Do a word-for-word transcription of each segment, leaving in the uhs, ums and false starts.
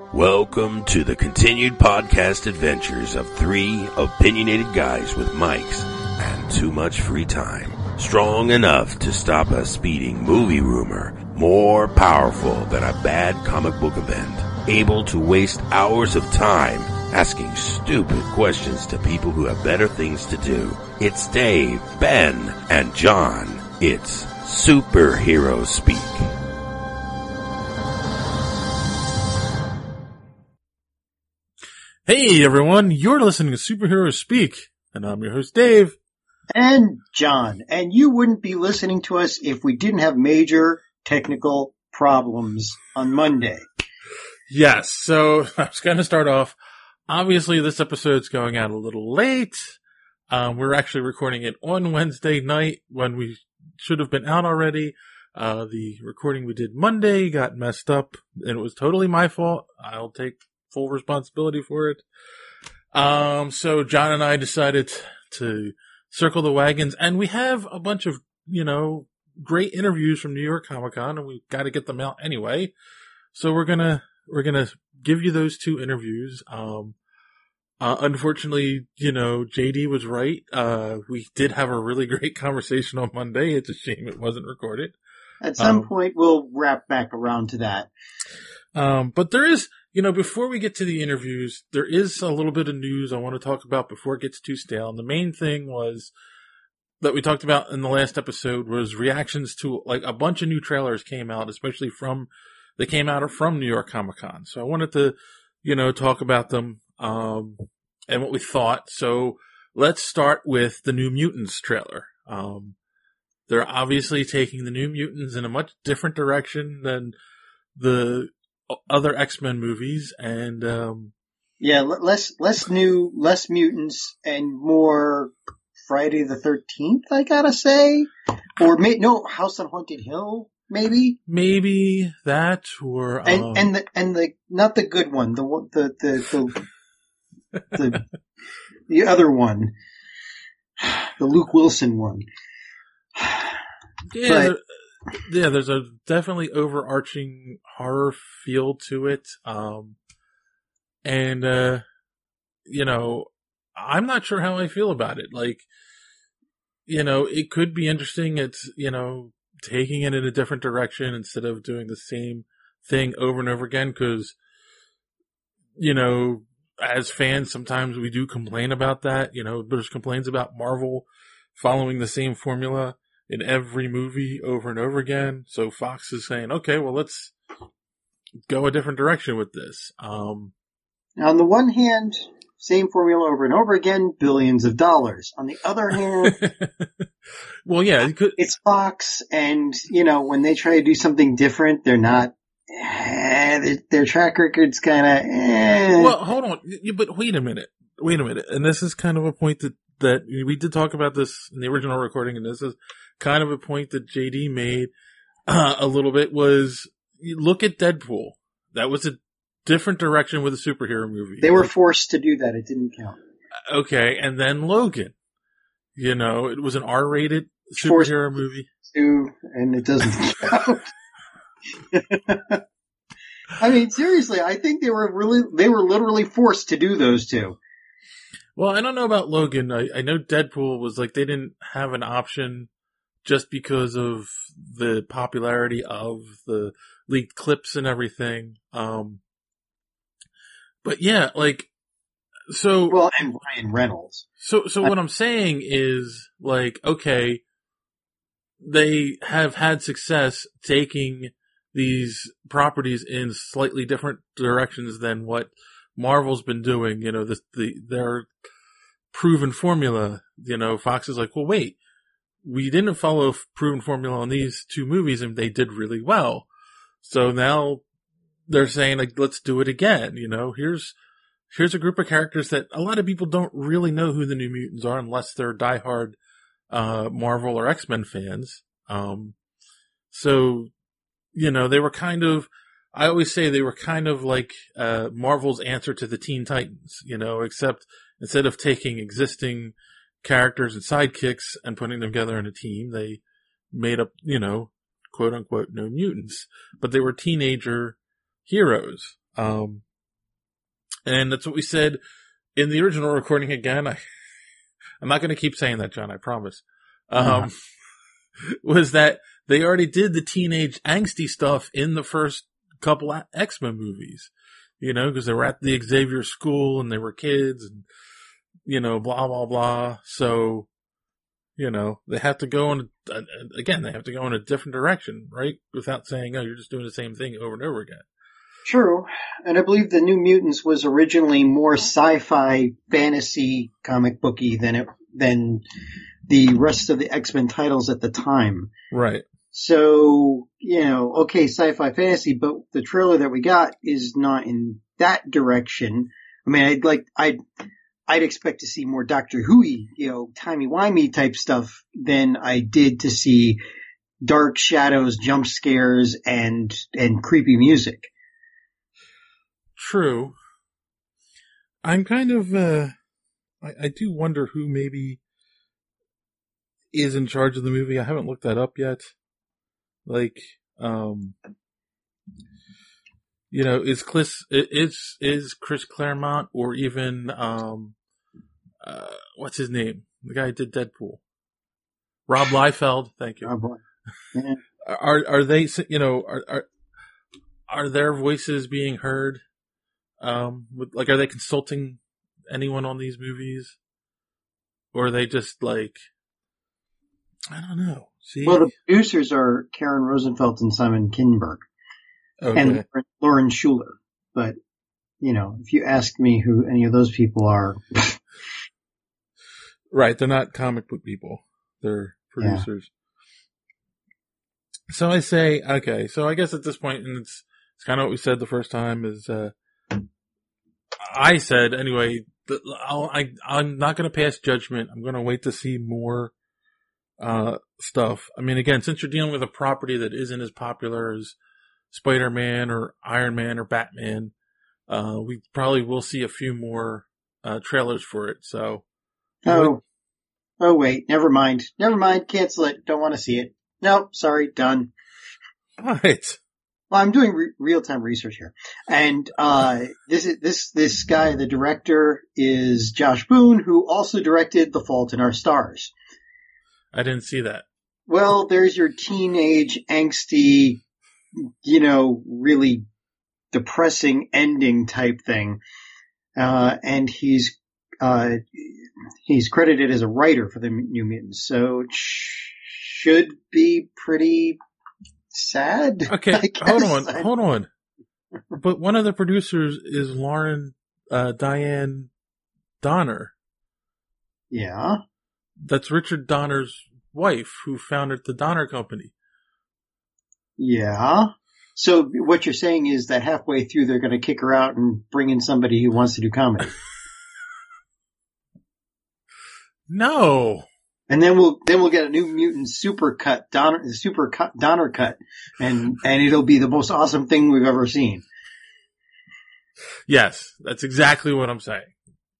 Welcome to the continued podcast adventures of three opinionated guys with mics and too much free time. Strong enough to stop a speeding movie rumor, more powerful than a bad comic book event, able to waste hours of time asking stupid questions to people who have better things to do. It's Dave, Ben, and John. It's Superhero Speak. Hey everyone, you're listening to Superhero Speak, and I'm your host Dave. And John. And you wouldn't be listening to us if we didn't have major technical problems on Monday. Yes, so I was going to start off. Obviously, this episode's going out a little late. Um, we're actually recording it on Wednesday night when we should have been out already. Uh, the recording we did Monday got messed up, and it was totally my fault. I'll take full responsibility for it. Um, so John and I decided to circle the wagons, and we have a bunch of, you know, great interviews from New York Comic Con, and we've got to get them out anyway. So we're gonna, we're gonna give you those two interviews. Um, uh, unfortunately, you know, J D was right. Uh, we did have a really great conversation on Monday. It's a shame it wasn't recorded. At some um, point, we'll wrap back around to that. Um, but there is, you know, before we get to the interviews, there is a little bit of news I want to talk about before it gets too stale. And the main thing was that we talked about in the last episode was reactions to, like, a bunch of new trailers came out, especially from, they came out from New York Comic Con. So I wanted to, you know, talk about them, um, and what we thought. So let's start with the New Mutants trailer. Um, they're obviously taking the New Mutants in a much different direction than the other X-Men movies, and um yeah, less less new, less mutants, and more Friday the thirteenth, I gotta say, or may, no House on Haunted Hill, maybe, maybe that, or um, and and the and the not the good one, the one the the the the, the other one, the Luke Wilson one. Yeah. But, Yeah, there's a definitely overarching horror feel to it. Um, and, uh, you know, I'm not sure how I feel about it. Like, you know, it could be interesting. It's, you know, taking it in a different direction instead of doing the same thing over and over again. Cause, you know, as fans, sometimes we do complain about that. You know, there's complaints about Marvel following the same formula in every movie over and over again. So Fox is saying, okay, well, let's go a different direction with this. Um, on the one hand, same formula over and over again, billions of dollars. On the other hand, well, yeah, it could, it's Fox, and, you know, when they try to do something different, they're not, eh, their, their track record's kind of, eh. Well, hold on. But wait a minute. Wait a minute. And this is kind of a point that, that we did talk about this in the original recording, and this is kind of a point that J D made uh, a little bit was, you look at Deadpool. That was a different direction with a superhero movie. They were forced to do that. It didn't count. Okay. And then Logan, you know, it was an R-rated superhero movie. To, and it doesn't count. I mean, seriously, I think they were really, they were literally forced to do those two. Well, I don't know about Logan. I, I know Deadpool was like, they didn't have an option just because of the popularity of the leaked clips and everything. Um, but yeah, like, so. Well, and Ryan Reynolds. So, so what I'm saying is, like, okay, they have had success taking these properties in slightly different directions than what Marvel's been doing. You know, the, the, their proven formula, you know, Fox is like, well, wait, we didn't follow proven formula on these two movies and they did really well. So now they're saying, like, let's do it again. You know, here's, here's a group of characters that a lot of people don't really know who the New Mutants are unless they're diehard, uh, Marvel or X-Men fans. Um, so, you know, they were kind of, I always say they were kind of like, uh, Marvel's answer to the Teen Titans, you know, except instead of taking existing characters and sidekicks and putting them together in a team, they made up, you know, quote unquote, no mutants, but they were teenager heroes. Um, And that's what we said in the original recording again. I, I'm not going to keep saying that, John, I promise. Um, uh-huh. Was that they already did the teenage angsty stuff in the first couple of X-Men movies, you know, because they were at the Xavier school and they were kids and, you know, blah, blah, blah. So, you know, they have to go in, uh, again, they have to go in a different direction, right? Without saying, oh, you're just doing the same thing over and over again. True. And I believe the New Mutants was originally more sci-fi fantasy comic booky than it, than the rest of the X-Men titles at the time. Right. So, you know, okay, sci-fi fantasy, but the trailer that we got is not in that direction. I mean, I'd like, I'd, I'd expect to see more Doctor Who-y, you know, timey-wimey type stuff than I did to see dark shadows, jump scares, and, and creepy music. True. I'm kind of, uh, I, I do wonder who maybe is in charge of the movie. I haven't looked that up yet. Like, um, you know, is Chris, is, is Chris Claremont or even, um, uh, what's his name? The guy who did Deadpool. Rob Liefeld. Thank you. Oh boy. Yeah. Are, are they, you know, are, are, are their voices being heard? Um, with, like, are they consulting anyone on these movies? Or are they just like, I don't know. See? Well, the producers are Karen Rosenfeld and Simon Kinberg. Okay. And Lauren Schuler. But, you know, if you ask me who any of those people are. Right, they're not comic book people. They're producers. Yeah. So I say, okay, so I guess at this point, and it's, it's kind of what we said the first time, is, uh, I said, anyway, the, I'll, I, I'm not going to pass judgment. I'm going to wait to see more uh stuff. I mean, again, since you're dealing with a property that isn't as popular as Spider-Man or Iron Man or Batman, uh, we probably will see a few more uh trailers for it. So, oh, oh wait, never mind, never mind, cancel it. Don't want to see it. Nope, sorry, done. Right. Well, I'm doing re- real-time research here, and uh this is this this guy, the director, is Josh Boone, who also directed The Fault in Our Stars. I didn't see that. Well, there's your teenage, angsty, you know, really depressing ending type thing. Uh, and he's, uh, he's credited as a writer for the New Mutants. So it sh- should be pretty sad. Okay, hold on, I... hold on. But one of the producers is Lauren, uh, Diane Donner. Yeah. That's Richard Donner's wife, who founded the Donner Company. Yeah. So what you're saying is that halfway through they're going to kick her out and bring in somebody who wants to do comedy. No. And then we'll then we'll get a New Mutant super cut Donner super cut Donner cut, and and it'll be the most awesome thing we've ever seen. Yes, that's exactly what I'm saying.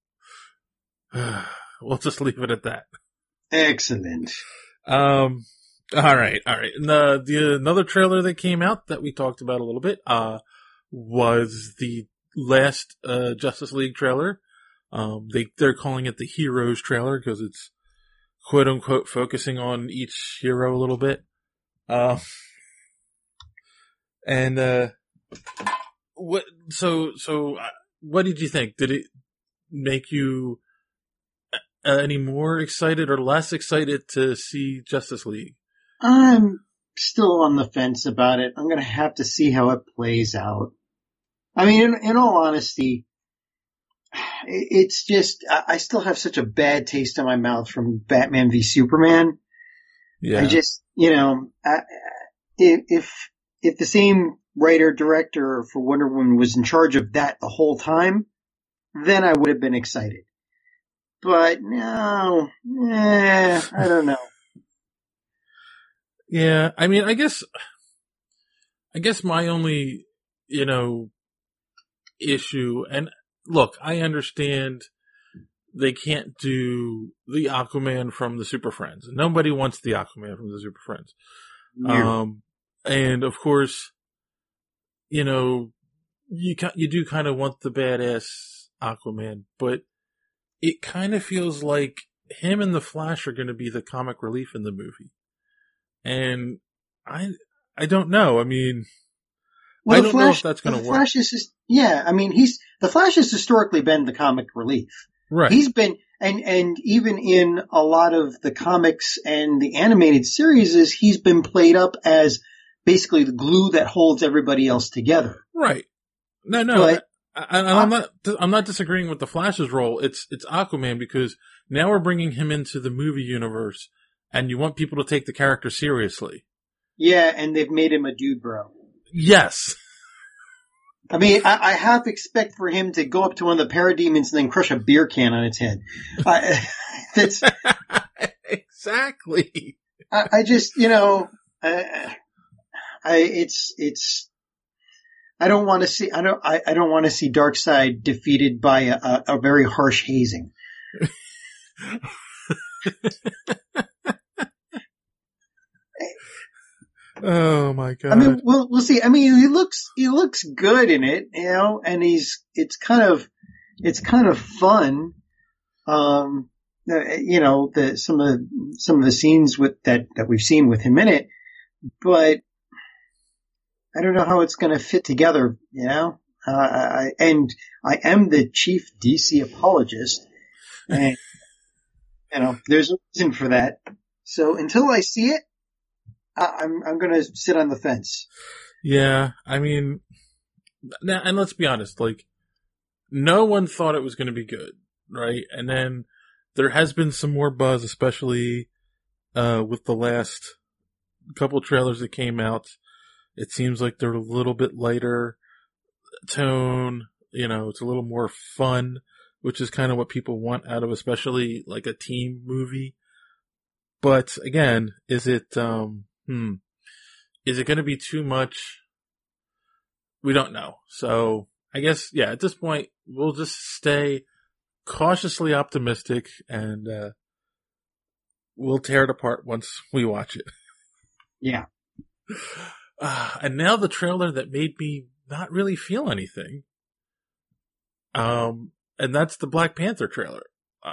We'll just leave it at that. Excellent. Um, all right, all right. And the, the, another trailer that came out that we talked about a little bit, uh, was the last, uh, Justice League trailer. Um, they, they're calling it the Heroes trailer because it's quote unquote focusing on each hero a little bit. Uh, and, uh, what, so, so, uh, what did you think? Did it make you Uh, any more excited or less excited to see Justice League? I'm still on the fence about it. I'm going to have to see how it plays out. I mean, in, in all honesty, it's just, I still have such a bad taste in my mouth from Batman v Superman. Yeah. I just, you know, I, if, if the same writer director for Wonder Woman was in charge of that the whole time, then I would have been excited. But no, eh, I don't know. Yeah, I mean, I guess, I guess my only, you know, issue, and look, I understand they can't do the Aquaman from the Super Friends. Nobody wants the Aquaman from the Super Friends. Yeah. Um, and of course, you know, you ca- you do kind of want the badass Aquaman, but it kind of feels like him and the Flash are going to be the comic relief in the movie. And I, I don't know. I mean, well, I don't Flash, know if that's going to work. Flash is, yeah, I mean, he's, the Flash has historically been the comic relief. Right. He's been, and, and even in a lot of the comics and the animated series, is he's been played up as basically the glue that holds everybody else together. Right. No, no. But, I, I, I'm not, I'm not disagreeing with the Flash's role. It's, it's Aquaman because now we're bringing him into the movie universe and you want people to take the character seriously. Yeah. And they've made him a dude, bro. Yes. I mean, I, I half expect for him to go up to one of the parademons and then crush a beer can on its head. I, that's exactly. I, I just, you know, I, I, it's, it's, I don't want to see, I don't, I, I don't want to see Darkseid defeated by a, a, a very harsh hazing. Oh my God. I mean, we'll, we'll see. I mean, he looks, he looks good in it, you know, and he's, it's kind of, it's kind of fun. Um, you know, the, some of the, some of the scenes with that, that we've seen with him in it, but I don't know how it's going to fit together, you know, uh, I, and I am the chief D C apologist and, you know, there's a reason for that. So until I see it, I'm I'm going to sit on the fence. Yeah, I mean, now, and let's be honest, like, no one thought it was going to be good, right? And then there has been some more buzz, especially uh, with the last couple trailers that came out. It seems like they're a little bit lighter tone, you know, it's a little more fun, which is kind of what people want out of especially like a team movie. But again, is it, um, Hmm. Is it going to be too much? We don't know. So I guess, yeah, at this point, we'll just stay cautiously optimistic and uh, we'll tear it apart once we watch it. Yeah. Uh, and now the trailer that made me not really feel anything. Um, and that's the Black Panther trailer. Uh,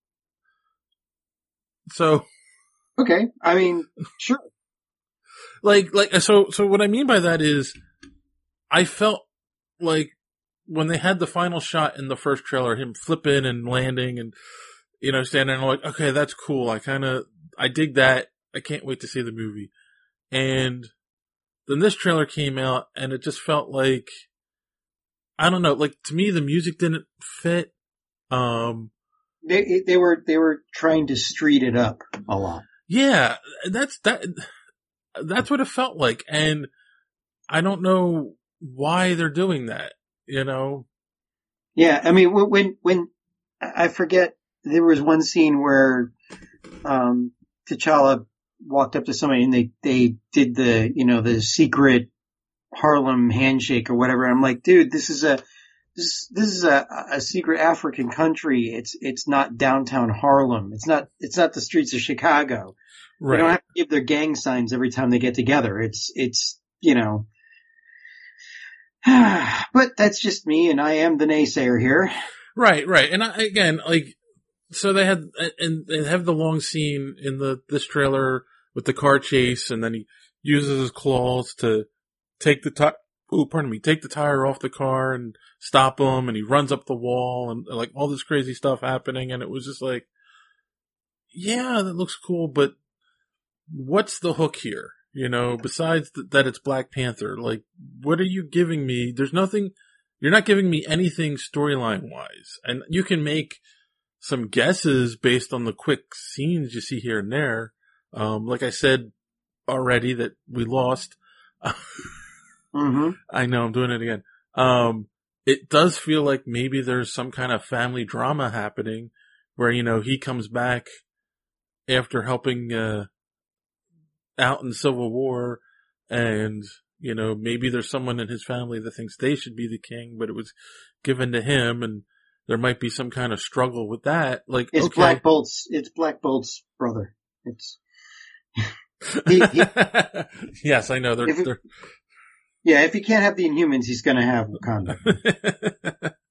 so. Okay. I mean, sure. Like, like, so, so what I mean by that is, I felt like when they had the final shot in the first trailer, him flipping and landing and, you know, standing there, I'm like, okay, that's cool. I kind of, I dig that. I can't wait to see the movie. And then this trailer came out and it just felt like, I don't know, like to me, the music didn't fit. Um, they, they were, they were trying to street it up a lot. Yeah, that's, that, that's what it felt like. And I don't know why they're doing that, you know? Yeah. I mean, when, when, I forget, there was one scene where, um, T'Challa walked up to somebody and they, they did the, you know, the secret Harlem handshake or whatever. I'm like, dude, this is a, this, this is a, a secret African country. It's, it's not downtown Harlem. It's not, it's not the streets of Chicago. Right. They don't have to give their gang signs every time they get together. It's, it's, you know, but that's just me and I am the naysayer here. Right, right. And I, again, like, so they had, and they have the long scene in the, this trailer with the car chase and then he uses his claws to take the tire, oh, pardon me, take the tire off the car and stop him and he runs up the wall and like all this crazy stuff happening. And it was just like, yeah, that looks cool, but what's the hook here? You know, besides th- that it's Black Panther, like, what are you giving me? There's nothing, you're not giving me anything storyline wise. And you can make some guesses based on the quick scenes you see here and there. Um, like I said already that we lost. Mm-hmm. I know, I'm doing it again. Um, it does feel like maybe there's some kind of family drama happening where, you know, he comes back after helping, uh, out in Civil War and, you know, maybe there's someone in his family that thinks they should be the king, but it was given to him and there might be some kind of struggle with that. Like, it's okay. Black Bolt's, it's Black Bolt's brother. It's, he, he, yes, I know. They're, if it, they're, yeah, if he can't have the Inhumans, he's going to have Wakanda.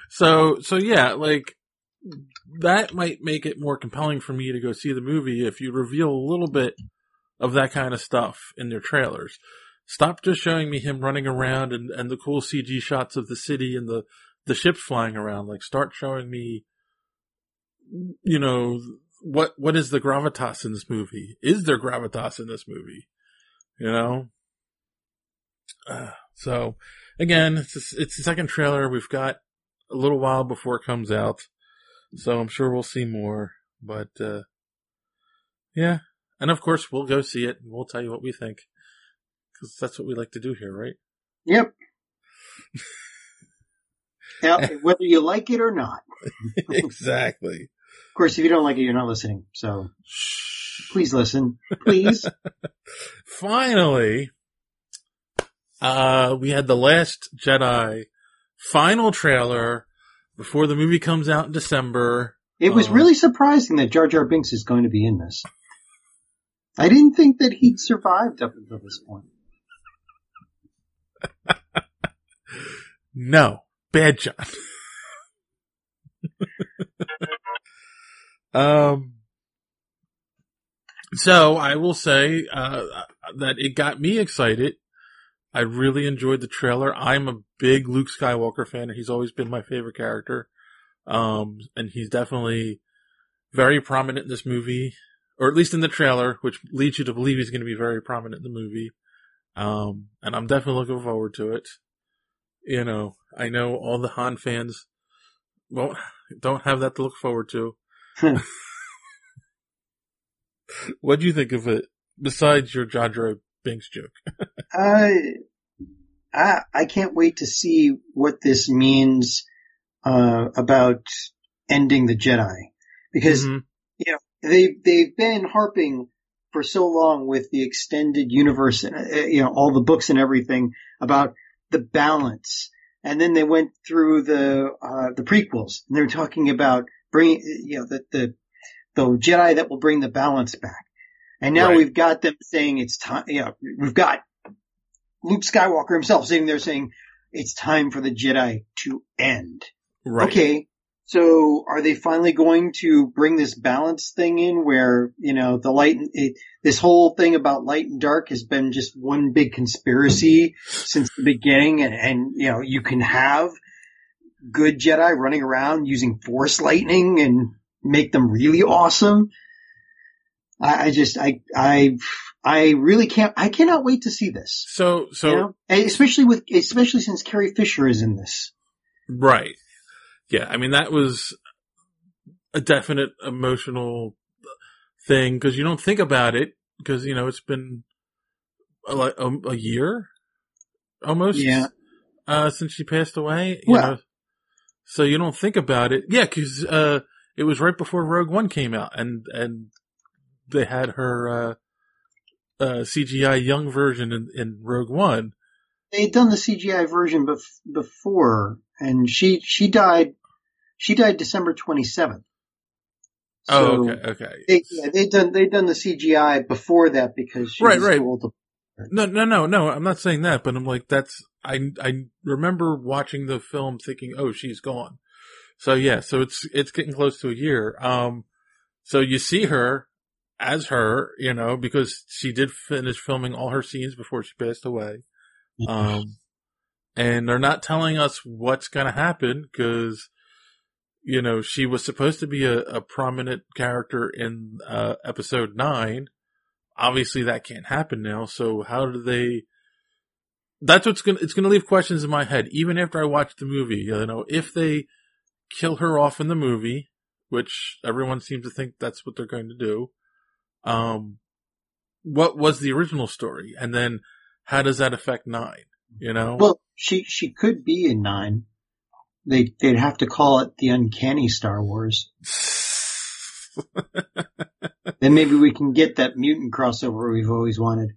So, so yeah, like, that might make it more compelling for me to go see the movie if you reveal a little bit of that kind of stuff in their trailers. Stop just showing me him running around and, and the cool C G shots of the city and the, the ships flying around. Like, start showing me, you know, what, what is the gravitas in this movie? Is there gravitas in this movie? You know? Uh, so, again, it's, a, it's the second trailer. We've got a little while before it comes out. So I'm sure we'll see more. But, uh, yeah. And of course, we'll go see it and we'll tell you what we think. Because that's what we like to do here, right? Yep. Now, whether you like it or not. Exactly. Of course, if you don't like it, you're not listening. So please listen. Please. Finally, uh, we had The Last Jedi final trailer before the movie comes out in December. It was uh, really surprising that Jar Jar Binks is going to be in this. I didn't think that he'd survived up until this point. No. Bad John. um, so I will say, uh, that it got me excited. I really enjoyed the trailer. I'm a big Luke Skywalker fan. He's always been my favorite character. Um, and he's definitely very prominent in this movie, or at least in the trailer, which leads you to believe he's going to be very prominent in the movie. Um, and I'm definitely looking forward to it. You know, I know all the Han fans won't, don't have that to look forward to. What do you think of it, besides your Jar Jar Binks joke? I, I, I can't wait to see what this means, uh, about ending the Jedi. Because, mm-hmm. you know, they, they've been harping for so long with the extended universe and, uh, you know, all the books and everything about the balance. And then they went through the, uh, the prequels and they were talking about bringing, you know, the, the, the Jedi that will bring the balance back. And now right. we've got them saying it's time, you know, we've got Luke Skywalker himself sitting there saying it's time for the Jedi to end. Right. Okay. So are they finally going to bring this balance thing in where, you know, the light, it, this whole thing about light and dark has been just one big conspiracy since the beginning, and, and, you know, you can have good Jedi running around using Force lightning and make them really awesome. I, I just, I, I, I really can't, I cannot wait to see this. So, so, you know? And especially with, especially since Carrie Fisher is in this. Right. Yeah, I mean, that was a definite emotional thing because you don't think about it because, you know, it's been a, a, a year almost yeah. uh, since she passed away. You well, know? So you don't think about it. Yeah, because uh, it was right before Rogue One came out and, and they had her uh, uh, C G I young version in, in Rogue One. They had done the C G I version bef- before, and she she died. She died December twenty-seventh. So oh, okay, okay. They yeah, they done they done the C G I before that because she right, was right. too old to. No, no, no, no. I'm not saying that, but I'm like that's. I I remember watching the film thinking, oh, she's gone. So yeah, so it's it's getting close to a year. Um, so you see her as her, you know, because she did finish filming all her scenes before she passed away. Um, and they're not telling us what's going to happen because, you know, she was supposed to be a, a prominent character in uh, episode nine. Obviously, that can't happen now. So how do they? That's what's going. It's going to leave questions in my head, even after I watch the movie. You know, if they kill her off in the movie, which everyone seems to think that's what they're going to do. Um, what was the original story, and then how does that affect nine? You know? Well, she, she could be in nine. They, they'd have to call it the Uncanny Star Wars. Then maybe we can get that mutant crossover we've always wanted.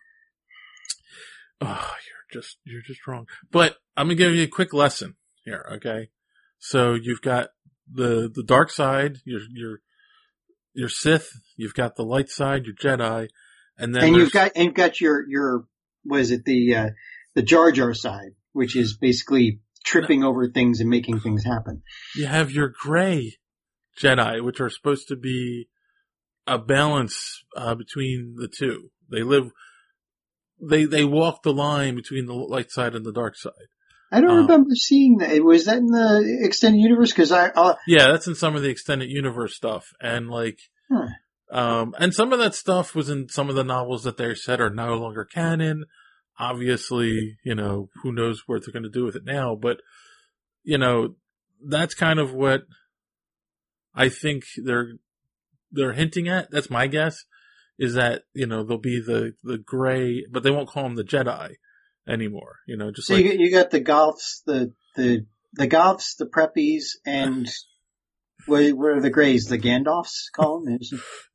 Oh, you're just, you're just wrong. But I'm gonna give you a quick lesson here, okay? So you've got the, the dark side, your, your, your Sith, you've got the light side, your Jedi, and then and you've got, and you've got your, your, what is it, the, uh, the Jar Jar side, which is basically tripping over things and making things happen. You have your gray Jedi, which are supposed to be a balance uh, between the two. They live, they they walk the line between the light side and the dark side. I don't um, remember seeing that. Was that in the extended universe? Because I, uh, yeah, that's in some of the extended universe stuff, and like, huh. um, and some of that stuff was in some of the novels that they said are no longer canon. Obviously, you know, who knows what they're going to do with it now, but you know, that's kind of what I think they're they're hinting at. That's my guess, is that, you know, they'll be the the gray, but they won't call them the Jedi anymore. You know, just so like you, you got the Goths, the the the Goths, the Preppies, and what, what are the Greys? The Gandalfs, call them?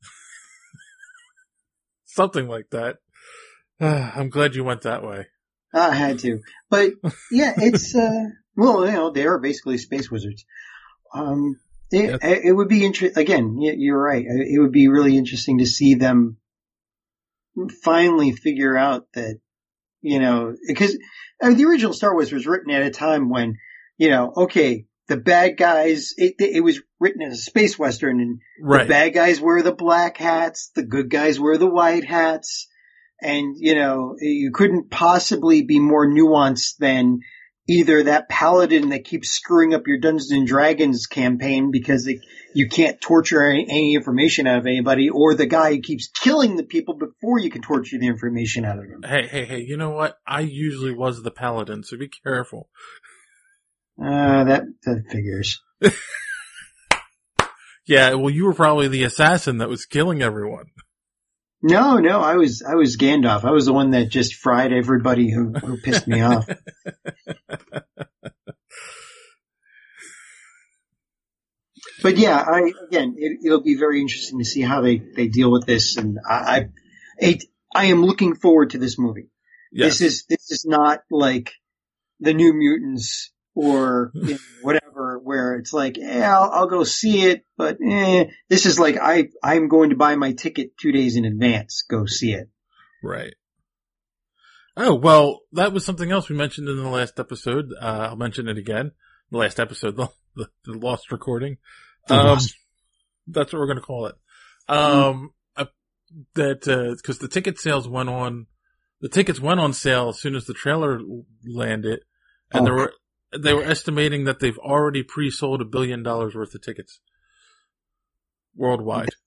something like that. I'm glad you went that way. I had to, but yeah, it's uh, well, you know, they are basically space wizards. Um, it, Yes. it would be interesting. Again, you're right. It would be really interesting to see them finally figure out that, you know, because I mean, the original Star Wars was written at a time when, you know, okay, the bad guys, it, it was written as a space western, and Right. the bad guys wear the black hats, the good guys wear the white hats, and, you know, you couldn't possibly be more nuanced than either that paladin that keeps screwing up your Dungeons and Dragons campaign because it, you can't torture any, any information out of anybody, or the guy who keeps killing the people before you can torture the information out of them. Hey, hey, hey, you know what? I usually was the paladin, so be careful. Uh, that, that figures. Yeah, well, you were probably the assassin that was killing everyone. No, no, I was, I was Gandalf. I was the one that just fried everybody who, who pissed me off. But yeah, I, again, it, it'll be very interesting to see how they, they deal with this. And I, I, it, I am looking forward to this movie. Yes. This is, this is not like the New Mutants or you know, whatever, where it's like, eh, I'll, I'll go see it, but eh. This is like, I, I'm going to buy my ticket two days in advance, go see it. Right. Oh, well, that was something else we mentioned in the last episode. Uh, I'll mention it again. The last episode, the, the, the lost recording. The Um, lost. that's what we're going to call it. Um, uh, that, uh, cause the ticket sales went on, the tickets went on sale as soon as the trailer landed, and Oh. there were, they were estimating that they've already pre-sold a billion dollars worth of tickets worldwide.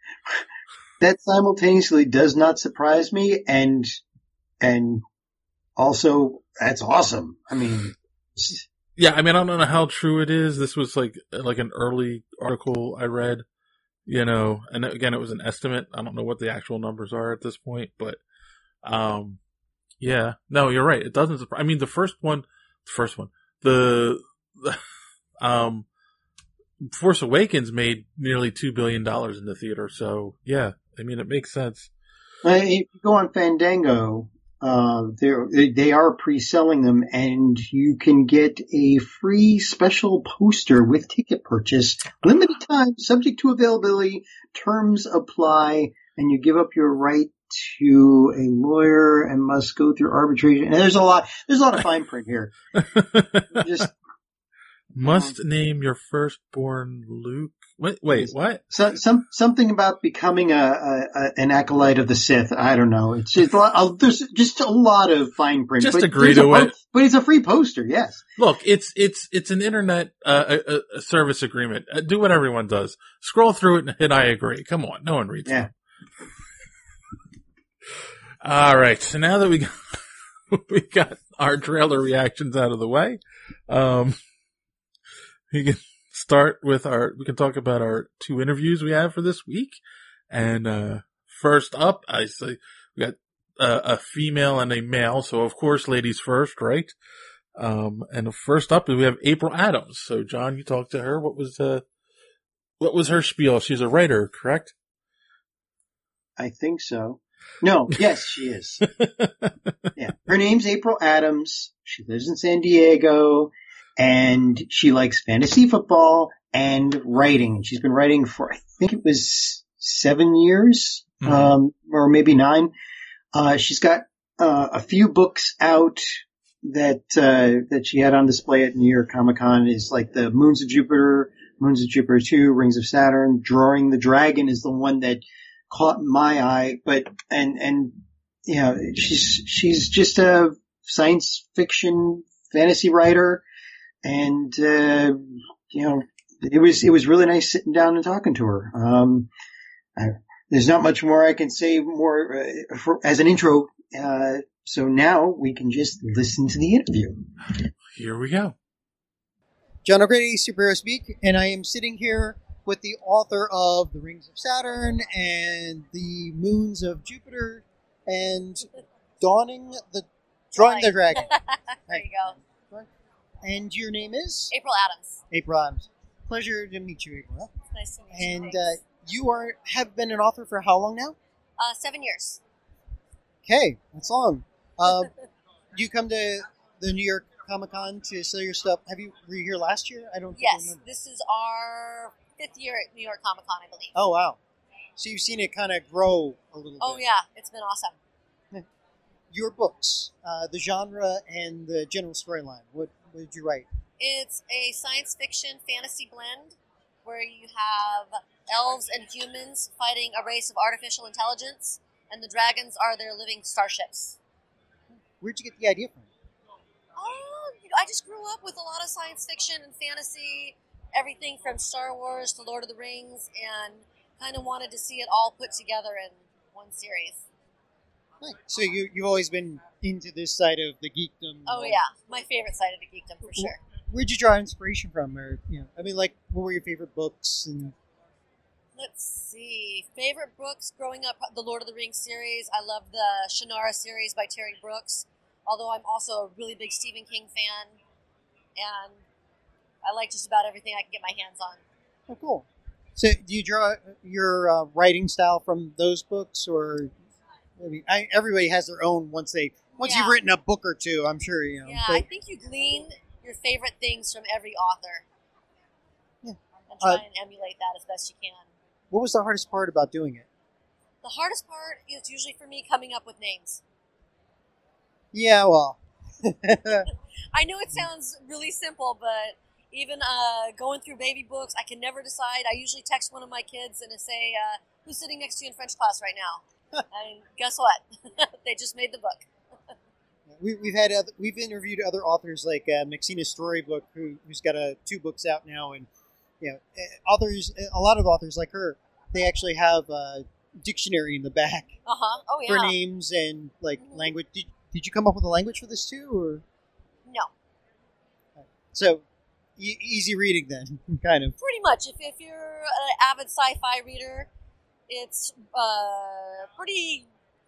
That simultaneously does not surprise me, and and also that's awesome. I mean, Yeah, I mean, I don't know how true it is. This was like like an early article I read, you know, and again, it was an estimate. I don't know what the actual numbers are at this point, but um, yeah, no, you're right. It doesn't surprise. I mean, the first one, the first one, the, the um, Force Awakens made nearly two billion dollars in the theater. So yeah, I mean, it makes sense. if you go on Fandango, uh, they they are pre-selling them, and you can get a free special poster with ticket purchase, limited time, subject to availability, terms apply, and you give up your right to a lawyer and must go through arbitration. And there's a lot, there's a lot of fine print here. Just Must name your firstborn Luke. Wait, wait, what? so, some something about becoming a, a, a an acolyte of the Sith. I don't know. It's just a lot, there's just a lot of fine print. Just but agree there's a to po- it. But it's a free poster. Yes. Look, it's it's it's an internet uh, a, a service agreement. Uh, do what everyone does. Scroll through it and hit I agree. Come on, no one reads Yeah. them. All right, so now that we got, we got our trailer reactions out of the way, um, we can start with our. We can talk about our two interviews we have for this week. And uh first up, I say we got uh, a female and a male. So of course, ladies first, right? Um, and first up, we have April Adams. So John, you talked to her. What was uh, what was her spiel? She's a writer, correct? I think so. No, yes, she is. Yeah. Her name's April Adams. She lives in San Diego, and she likes fantasy football and writing. She's been writing for, I think it was seven years, Mm-hmm. um, or maybe nine. Uh, she's got, uh, a few books out. that uh, that she had on display at New York Comic Con is like the Moons of Jupiter, Moons of Jupiter two, Rings of Saturn. Drawing the Dragon is the one that caught my eye, but and and you know she's she's just a science fiction fantasy writer, and uh, you know it was it was really nice sitting down and talking to her. Um, I, there's not much more I can say more uh, for, as an intro. Uh, so now we can just listen to the interview. Here we go. John O'Grady, Superhero Speak, and I am sitting here with the author of The Rings of Saturn and The Moons of Jupiter and Dawning the Drawing the Dragon. There you go. And your name is? April Adams. April Adams. Pleasure to meet you, April. It's nice to meet you. And uh, you are have been an author for how long now? Uh, seven years. Okay, that's long. Uh, do you come to the New York Comic Con to sell your stuff? Have you were you here last year? I don't think I Yes, remember. this is our fifth year at New York Comic Con, I believe. Oh wow! So you've seen it kind of grow a little Oh, bit. yeah, it's been awesome. Your books, uh, the genre and the general storyline. What, what did you write? It's a science fiction fantasy blend where you have elves and humans fighting a race of artificial intelligence, and the dragons are their living starships. Where'd you get the idea from? Oh, you know, I just grew up with a lot of science fiction and fantasy, everything from Star Wars to Lord of the Rings, and kind of wanted to see it all put together in one series. Right. So you, you've always been into this side of the geekdom. Oh, yeah. My favorite side of the geekdom, for sure. Where'd you draw inspiration from? Or, you know, I mean, like, what were your favorite books? And Let's see. Favorite books growing up, the Lord of the Rings series. I love the Shannara series by Terry Brooks, although I'm also a really big Stephen King fan, and I like just about everything I can get my hands on. Oh, cool. So do you draw your uh, writing style from those books? Or, I mean, I, everybody has their own once they, once Yeah. you've written a book or two, I'm sure, you know. Yeah, but- I think you glean your favorite things from every author. Yeah. And try Uh, and emulate that as best you can. What was the hardest part about doing it? The hardest part is usually for me coming up with names. Yeah, well. I know it sounds really simple, but even uh, going through baby books, I can never decide. I usually text one of my kids and I say, uh, who's sitting next to you in French class right now? And guess what? They just made the book. We, we've had other, we've interviewed other authors like uh, Maxina Storybook, who, who's got uh, two books out now, and you know, uh, others, a lot of authors like her, they actually have a dictionary in the back Uh-huh. Oh, yeah. for names and like Mhm. language. Did, did you come up with a language for this too, or No. so e- easy reading then, kind of? Pretty much. If, if you're an avid sci-fi reader, it's uh, pretty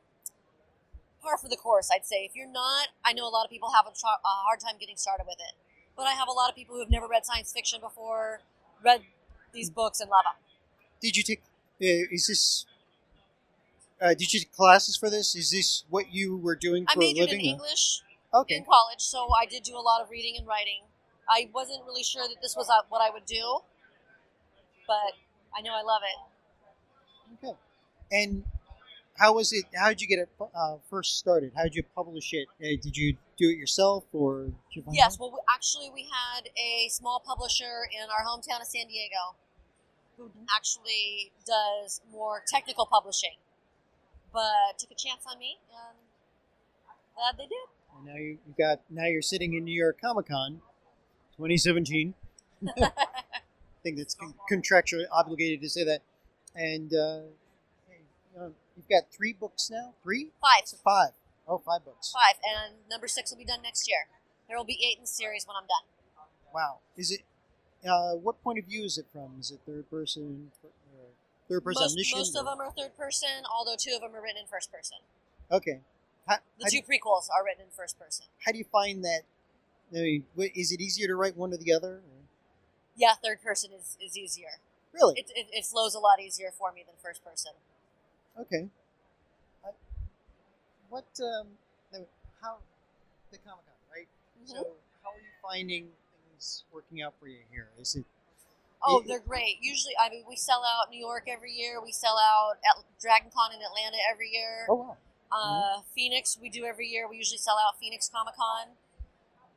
par for the course, I'd say. If you're not, I know a lot of people have a, tra- a hard time getting started with it. But I have a lot of people who have never read science fiction before, read these books and love them. Did you take? Uh, is this? Uh, did you take classes for this? Is this what you were doing I for a majored living? in English Okay. in college, so I did do a lot of reading and writing. I wasn't really sure that this was uh, what I would do, but I know I love it. Okay. And how was it? How did you get it uh, first started? How did you publish it? Uh, did you do it yourself, or did you find Yes, help? well, we, actually, we had a small publisher in our hometown of San Diego who actually does more technical publishing, but took a chance on me, and glad they did. And now you you got now you're sitting in New York Comic Con, twenty seventeen. I think that's con- contractually obligated to say that. And uh, hey, you know, you've got three books now. Three? Five. Five. Oh, five books. Five, and number six will be done next year. There will be eight in the series when I'm done. Wow. Is it? Uh, what point of view is it from? Is it third person? Or third person Most, omniscient? most of or- them are third person, although two of them are written in first person. Okay. How, The how, two do, prequels are written in first person. how do you find that? I mean, wh- is it easier to write one or the other? Or- Yeah, third person is, is easier. Really? It, it, it flows a lot easier for me than first person. Okay. Uh, what? Um. no, How? The Comic Con, right? So, how are you finding things working out for you here? Is it? Oh, it- they're great. Usually, I mean, we sell out New York every year. We sell out at Dragon Con in Atlanta every year. Oh wow. Uh, Phoenix, we do every year. We usually sell out Phoenix Comic Con.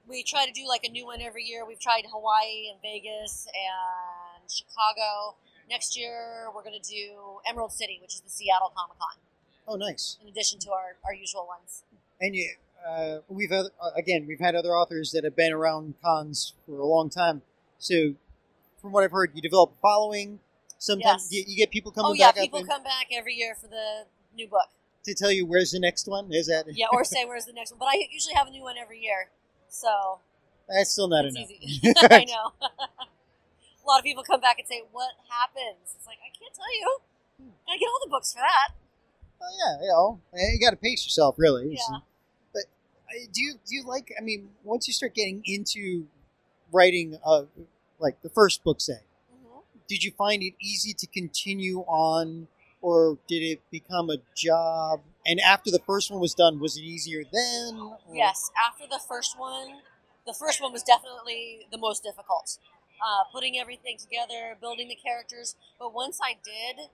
we try to do like a new one every year. We've tried Hawaii and Vegas and Chicago. Next year, we're going to do Emerald City, which is the Seattle Comic Con. Oh, nice. In addition to our, our usual ones. And you, uh, we've had, uh, again, we've had other authors that have been around cons for a long time. So, from what I've heard, you develop a following. Sometimes Yes. you, you get people coming Oh, yeah, back people up and, come back every year for the new book. to tell you where's the next one. Is that? Yeah, or say where's the next one. But I usually have a new one every year. So, That's still not it's enough. easy. I know. A lot of people come back and say, what happens? It's like, I can't tell you. I get all the books for that. Oh yeah, you know, you got to pace yourself, really. Yeah. But uh, do you do you like? I mean, once you start getting into writing, uh, like the first book, say, Mm-hmm. did you find it easy to continue on, or did it become a job? And after the first one was done, was it easier then? Or? Yes, after the first one, the first one was definitely the most difficult. Uh, putting everything together, building the characters. But once I did,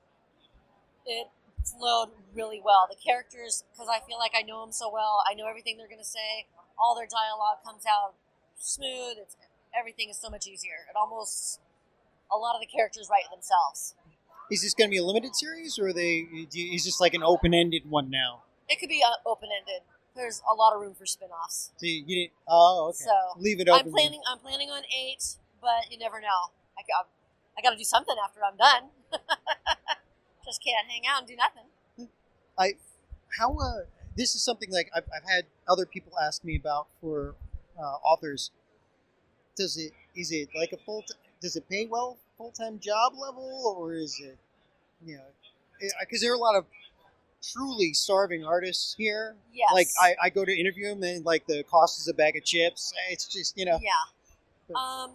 it flowed really well. The characters, because I feel like I know them so well, I know everything they're going to say. All their dialogue comes out smooth. It's everything is so much easier. It almost, a lot of the characters write themselves. Is this going to be a limited series, or are they? do you- Is this like an open-ended one now? It could be uh, open-ended. There's a lot of room for spin-offs. So you, you didn't. Oh, okay. So, Leave it open. I'm planning. I'm planning on eight, but you never know. I got. I got to do something after I'm done. Just can't hang out and do nothing. I how uh, this is something like I've, I've had other people ask me about for uh, authors. Does it is it like a full? T- does it pay well, full time job level, or is it, you know, because there are a lot of truly starving artists here. Yes. Like I, I go to interview them and like the cost is a bag of chips. It's just you know. Yeah. Um.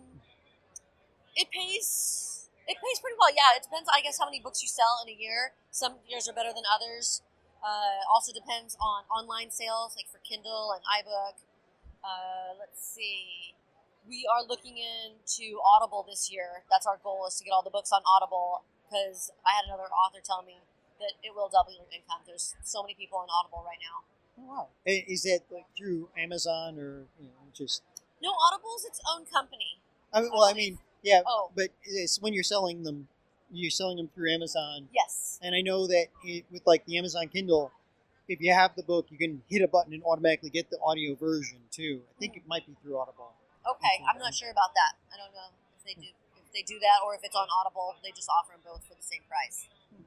It pays. It pays pretty well. Yeah. It depends. I guess how many books you sell in a year. Some years are better than others. Uh, also depends on online sales, like for Kindle and iBook. Uh, let's see. We are looking into Audible this year. That's our goal, is to get all the books on Audible, because I had another author tell me that it will double your income. There's so many people on Audible right now. Oh, wow. I- Is that like through Amazon or you know just? No, Audible's its own company. I mean, well, I mean, yeah, Oh. but it's when you're selling them, you're selling them through Amazon. Yes. And I know that it, with like the Amazon Kindle, if you have the book, you can hit a button and automatically get the audio version too. I think it might be through Audible. Okay, I'm not sure about that. I don't know if they do if they do that, or if it's on Audible. They just offer them both for the same price.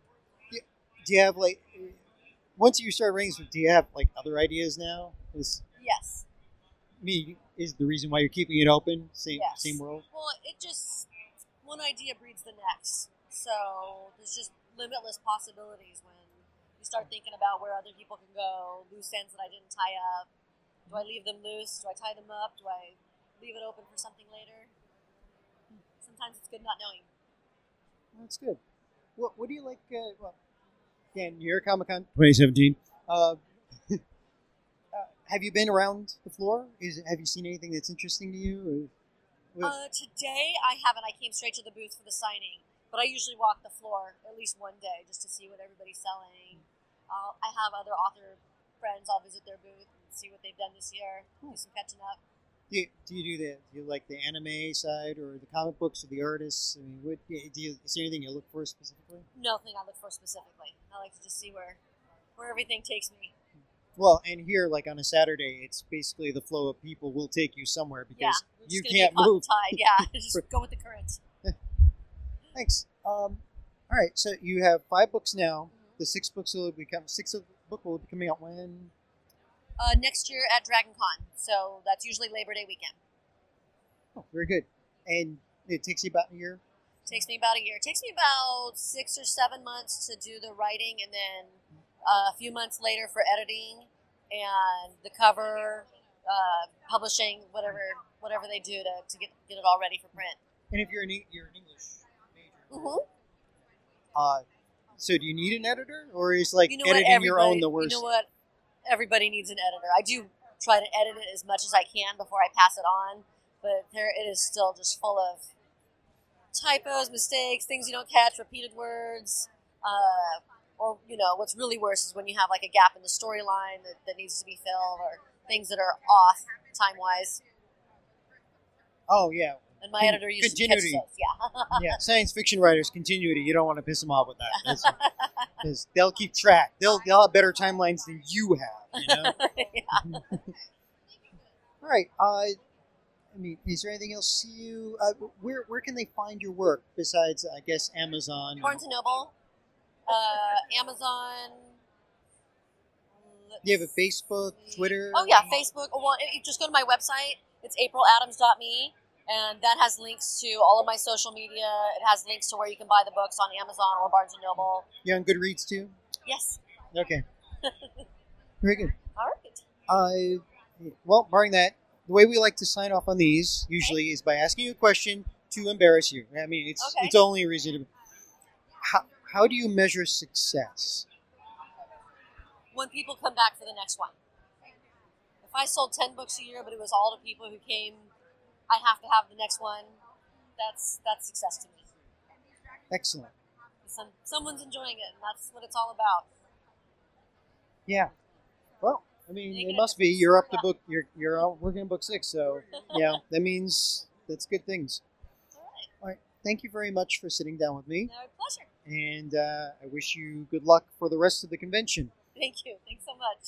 Do you have like once you start writing, do you have like other ideas now? Is Yes. me is the reason why you're keeping it open? Same Yes. same world. Well, it just one idea breeds the next. So there's just limitless possibilities when you start thinking about where other people can go, loose ends that I didn't tie up. Do I leave them loose? Do I tie them up? Do I leave it open for something later? Sometimes it's good not knowing. That's good. What What do you like? Uh, well, again, New York Comic Con twenty seventeen. Uh, uh, have you been around the floor? Is Have you seen anything that's interesting to you? Or, what- Uh, today I haven't. I came straight to the booth for the signing, but I usually walk the floor at least one day just to see what everybody's selling. Uh, I have other author friends. I'll visit their booth and see what they've done this year. Do some catching up. do, you, do you do the do you like the anime side or the comic books or the artists? I mean, what do you, is there anything you look for specifically? Nothing I look for specifically. I like to just see where where everything takes me. Well, and here, like on a Saturday, it's basically the flow of people will take you somewhere Yeah, because we're just you gonna can't be caught move. Tide. Yeah, just go with the current. Thanks. Um, all right, so you have five books now. Mhm. The sixth books will become sixth book will be coming out when? Uh, next year at Dragon Con, so that's usually Labor Day weekend. Oh, very good. And it takes you about a year. Takes me about a year. It takes me about six or seven months to do the writing, and then uh, a few months later for editing and the cover, uh, publishing, whatever whatever they do to, to get get it all ready for print. And if you're an E- you're an English major, Mm-hmm. uh, so do you need an editor, or is like You know what? editing your own Everybody, the worst? you know what? Everybody needs an editor. I do try to edit it as much as I can before I pass it on, but there it is still just full of typos, mistakes, things you don't catch, repeated words. Uh, or, you know, what's really worse is when you have like a gap in the storyline that, that needs to be filled, or things that are off time wise. Oh yeah, And my editor used continuity. to catch those. Yeah. yeah. Science fiction writers, continuity. You don't want to piss them off with that because they'll keep track. They'll they'll have better timelines than you have. You know. Yeah. All right. Uh, I mean, is there anything else you? Uh, where where can they find your work besides, I guess, Amazon? Barnes and Noble, uh, Amazon. Do you have a Facebook, Twitter? Oh yeah, Facebook. Well, you just go to my website. It's april adams dot me, and that has links to all of my social media. It has links to where you can buy the books on Amazon or Barnes and Noble. You're on Goodreads too? Yes. Okay. Very good. All right. Uh, well, barring that, the way we like to sign off on these usually is by asking you a question to embarrass you. I mean, it's Okay. it's only a reason to. How how do you measure success? When people come back for the next one. If I sold ten books a year, but it was all the people who came, I have to have the next one. That's that's success to me. Excellent. Some, someone's enjoying it, and that's what it's all about. Yeah. Well, I mean, Make it it must a- be. You're up to yeah. book. You're you're out working on book six, so yeah, that means that's good things. All right. All right. Thank you very much for sitting down with me, My pleasure. and uh, I wish you good luck for the rest of the convention. Thank you. Thanks so much.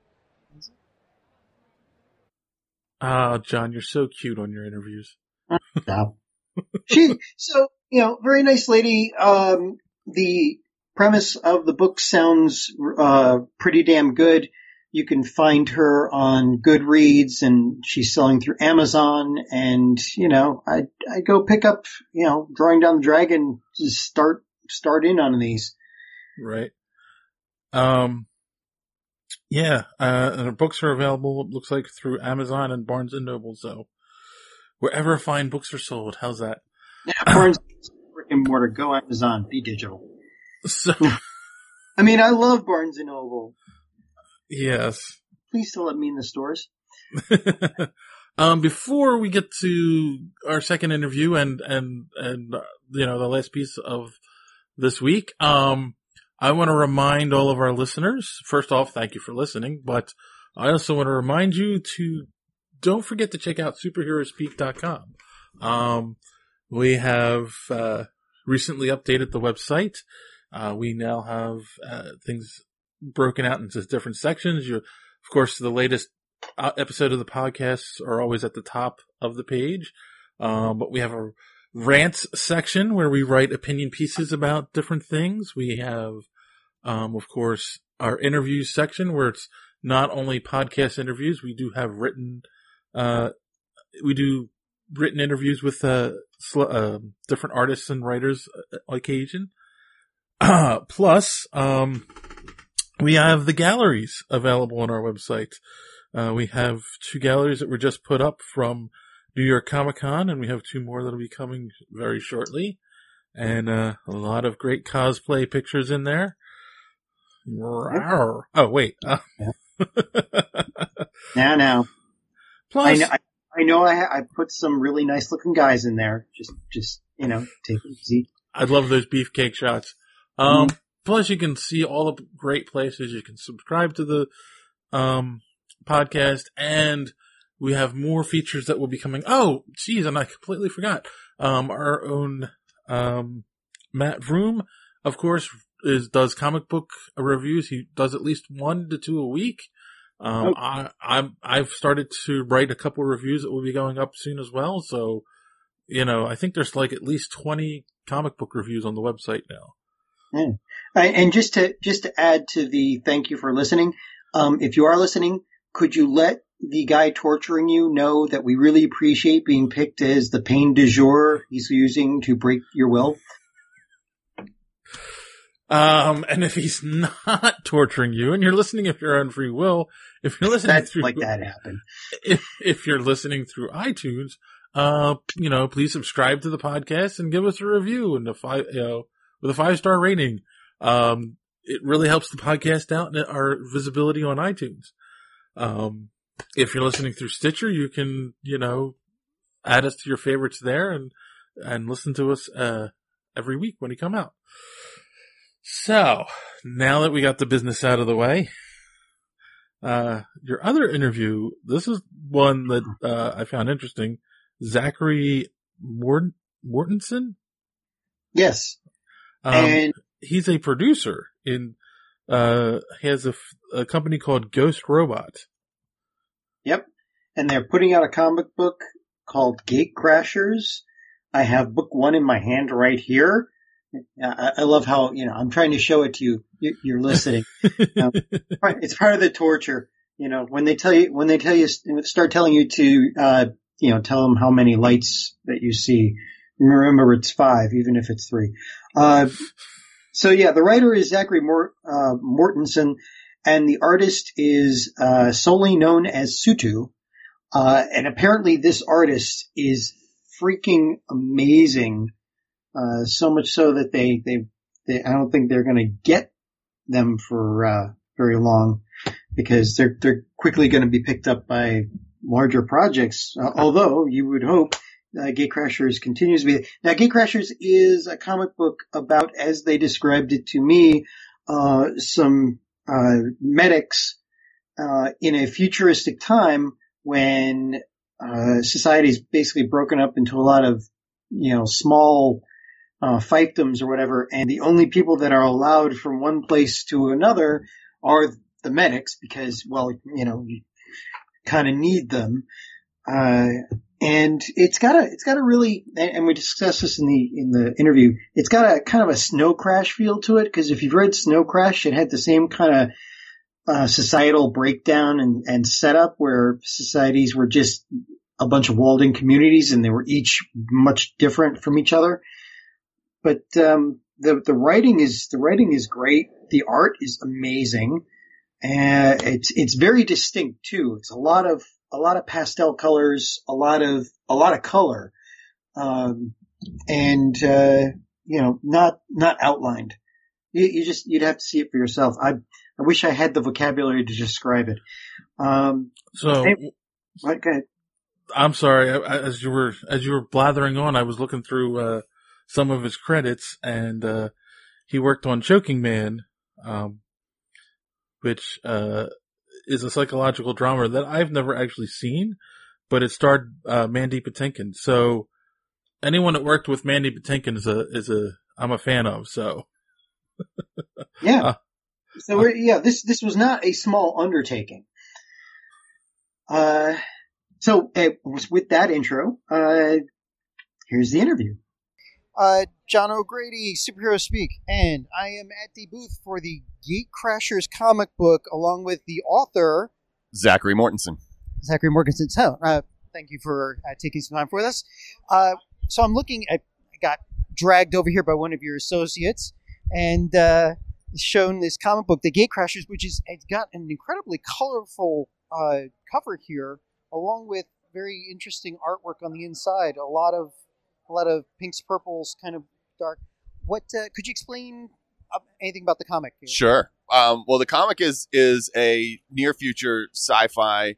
Ah, John, you're so cute on your interviews. Stop. She, so, you know, very nice lady. Um, the premise of the book sounds, uh, pretty damn good. You can find her on Goodreads, and she's selling through Amazon. And, you know, I, I go pick up, you know, Drawing Down the Dragon, just start, start in on these. Right. Um, yeah, uh, and her books are available, it looks like, through Amazon and Barnes and Noble, so wherever fine books are sold. How's that? Yeah, Barnes, brick and mortar, go Amazon, be digital. So, I mean, I love Barnes and Noble. yes. Please still let me in the stores. um, before we get to our second interview and, and, and, uh, you know, the last piece of this week, um, I want to remind all of our listeners, first off, thank you for listening, but I also want to remind you to don't forget to check out superhero speak dot com. Um, we have, uh, recently updated the website. Uh, we now have, uh, things broken out into different sections. You, of course, the latest uh, episode of the podcasts are always at the top of the page. Um, but we have a rants section where we write opinion pieces about different things. We have, um, of course, our interviews section where it's not only podcast interviews, we do have written, uh, we do written interviews with, uh, sl- uh different artists and writers on occasion. Uh, plus, um, we have the galleries available on our website. Uh, we have two galleries that were just put up from New York Comic Con, and we have two more that will be coming very shortly. And, uh, a lot of great cosplay pictures in there. Rawr. Oh, wait. Uh, Now, now. plus, I know, I, I know I, ha- I put some really nice looking guys in there. Just, just, you know, take it easy. I love those beefcake shots. Um, plus you can see all the great places. You can subscribe to the, um, podcast, and we have more features that will be coming. Oh, geez, and I completely forgot. Um, our own, um, Matt Vroom, of course, is, does comic book reviews. He does at least one to two a week. Um, Oh. I, I'm, I've started to write a couple reviews that will be going up soon as well. So, you know, I think there's like at least twenty comic book reviews on the website now. Yeah. I- And just to, just to add to the thank you for listening, um, if you are listening, could you let the guy torturing you know that we really appreciate being picked as the pain du jour he's using to break your will? Um, and if he's not torturing you, and you're listening if you're on free will, if you're listening That's through, like that happen. if, if you're listening through iTunes, uh, you know, please subscribe to the podcast and give us a review and a five, you know, with a five star rating. Um, it really helps the podcast out and our visibility on iTunes. Um, if you're listening through Stitcher, you can, you know, add us to your favorites there and, and listen to us, uh, every week when we come out. So, now that we got the business out of the way, Uh, your other interview, this is one that uh, I found interesting. Zachary Mort- Mortensen? Yes. Um, and he's a producer in, uh, he has a, f- a company called Ghost Robot. Yep. And they're putting out a comic book called Gate Crashers. I have book one in my hand right here. I, I love how, you know, I'm trying to show it to you. You- You're listening. um, it's part of the torture. You know, when they tell you, when they tell you, start telling you to, uh, you know, tell them how many lights that you see. Remember, it's five, even if it's three. Uh, so yeah, the writer is Zachary Mort, uh, Mortensen, and the artist is, uh, solely known as Sutu. Uh, and apparently this artist is freaking amazing. Uh, so much so that they, they, they, I don't think they're going to get them for, uh, very long because they're, they're quickly going to be picked up by larger projects. Uh, although you would hope, uh, Gate Crashers continues to be. Now, Gate Crashers is a comic book about, as they described it to me, uh, some, uh, medics, uh, in a futuristic time when, uh, society is basically broken up into a lot of, you know, small, uh, fiefdoms or whatever. And the only people that are allowed from one place to another are the medics because, well, you know, you kind of need them. Uh, and it's got a, it's got a really, and we discussed this in the, in the interview, it's got a kind of a Snow Crash feel to it. Cause if you've read Snow Crash, it had the same kind of, uh, societal breakdown and, and setup where societies were just a bunch of walled in communities and they were each much different from each other. But, um, the, the writing is, the writing is great. The art is amazing. And it's, it's very distinct too. It's a lot of, a lot of pastel colors, a lot of, a lot of color. Um, and, uh, you know, not, not outlined. You, you just, you'd have to see it for yourself. I, I wish I had the vocabulary to describe it. Um, So, hey, what, go ahead. I'm sorry, I- I- as you were, as you were blathering on, I was looking through, uh, some of his credits and, uh, he worked on Choking Man, um, which, uh, is a psychological drama that I've never actually seen, but it starred, uh, Mandy Patinkin. So anyone that worked with Mandy Patinkin is a, is a, I'm a fan of, so. Yeah. Uh, So we're, yeah, this, this was not a small undertaking. Uh, so uh, with that intro, uh, here's the interview. Uh, John O'Grady, Superhero Speak, and I am at the booth for the Gate Crashers comic book along with the author, Zachary Mortensen. Zachary Mortensen. So, uh, thank you for uh, taking some time for this. Uh, so I'm looking at, I got dragged over here by one of your associates and uh, shown this comic book, The Gate Crashers, which is, it's got an incredibly colorful uh, cover here, along with very interesting artwork on the inside. A lot of A lot of pinks, purples, kind of dark. What uh, could you explain uh, anything about the comic? Sure. Um, well, the comic is is a near future sci-fi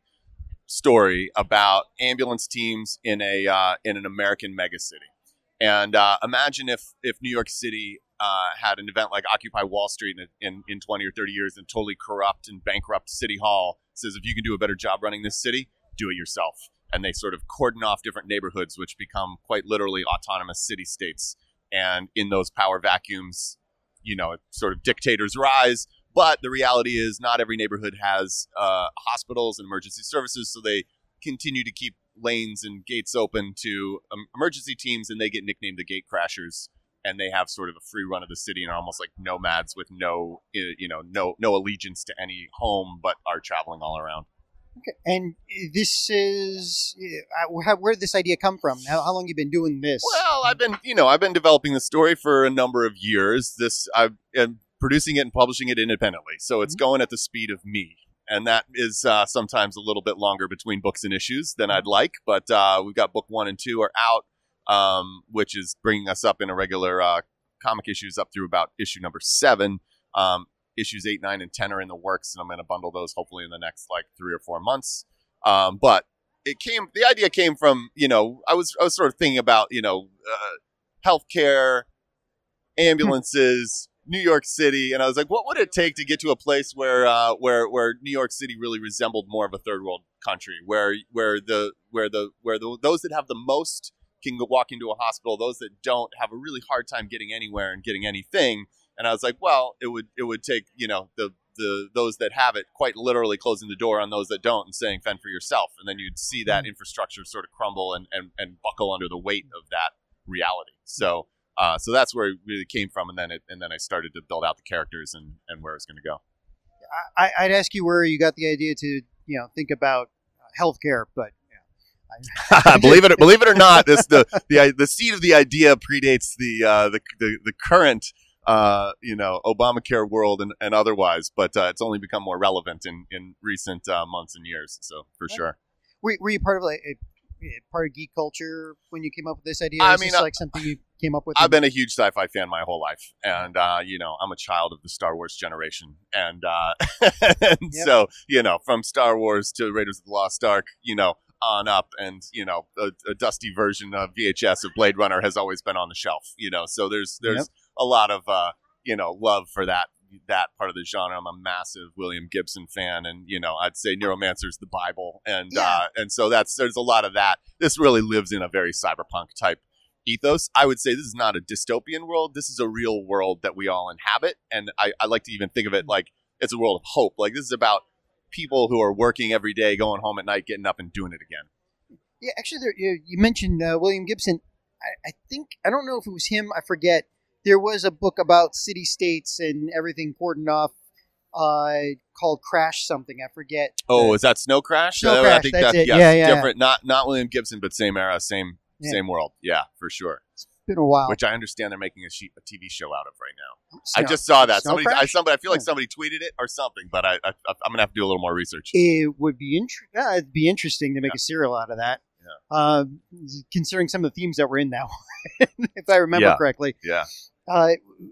story about ambulance teams in a uh, in an American megacity. And uh, imagine if if New York City uh, had an event like Occupy Wall Street in, in in twenty or thirty years, and totally corrupt and bankrupt City Hall says, if you can do a better job running this city, do it yourself. And they sort of cordon off different neighborhoods, which become quite literally autonomous city-states. And in those power vacuums, you know, sort of dictators rise. But the reality is not every neighborhood has uh, hospitals and emergency services, so they continue to keep lanes and gates open to um, emergency teams, and they get nicknamed the Gate Crashers. And they have sort of a free run of the city and are almost like nomads with no, you know, no no allegiance to any home, but are traveling all around. Okay. And this is uh, how, where did this idea come from? How, how long have you been doing this? Well, I've been, you know, I've been developing the story for a number of years. This, I'm producing it and publishing it independently, so it's going at the speed of me, and that is uh, sometimes a little bit longer between books and issues than I'd like. But uh, we've got book one and two are out, um, which is bringing us up in a regular uh, comic issues up through about issue number seven. Um, Issues eight, nine, and ten are in the works, and I'm going to bundle those hopefully in the next like three or four months. Um, but it came, the idea came from, you know, I was I was sort of thinking about, you know, uh, healthcare, ambulances, New York City, and I was like, what would it take to get to a place where uh, where where New York City really resembled more of a third world country, where where the where the where the those that have the most can go walk into a hospital, those that don't have a really hard time getting anywhere and getting anything. And I was like, well, it would it would take, you know, the the those that have it quite literally closing the door on those that don't and saying fend for yourself, and then you'd see that infrastructure sort of crumble and and, and buckle under the weight of that reality. So. Uh, so that's where it really came from, and then it, and then I started to build out the characters and, and where it's going to go. I, I'd ask you where you got the idea to, you know, think about uh, healthcare, but yeah. I, believe it, believe it or not, this the the the seed of the idea predates the uh, the, the the current uh, you know Obamacare world and, and otherwise, but uh, it's only become more relevant in in recent uh, months and years. So for sure. Were, were you part of like a part of geek culture when you came up with this idea? I Is mean, this uh, like something you came up with? I've been a huge sci-fi fan my whole life, and uh, you know, I'm a child of the Star Wars generation, and, uh, and Yep. so you know, from Star Wars to Raiders of the Lost Ark, you know, on up, and you know, a, a dusty version of V H S of Blade Runner has always been on the shelf, you know. So there's there's Yep. a lot of uh, you know love for that that part of the genre. I'm a massive William Gibson fan, and you know, I'd say Neuromancer's the Bible, and Yeah. uh, and so that's there's a lot of that. This really lives in a very cyberpunk type ethos. I would say this is not a dystopian world. This is a real world that we all inhabit, and I, I like to even think of it like it's a world of hope. Like this is about people who are working every day, going home at night, getting up and doing it again. Yeah, actually, there, you, you mentioned uh, William Gibson. I, I think I don't know if it was him. I forget. There was a book about city states and everything cordoned off, uh, called Crash something. I forget. Oh, Uh, is that Snow Crash? Snow Uh, Crash, I think that's that's it. yes, Yeah, yeah. different. Not not William Gibson, but same era, same Yeah. same world. Yeah, for sure. It's been a while. Which I understand they're making a, she- a T V show out of right now. Snow- I just saw that. Snow Somebody, I, Crash? somebody, I feel like Yeah. somebody tweeted it or something, but I, I, I'm gonna have to do a little more research. It would be int- yeah, it'd be interesting to make a serial out of that. Yeah. Uh, considering some of the themes that were in that one, if I remember Yeah. correctly. Yeah. Uh,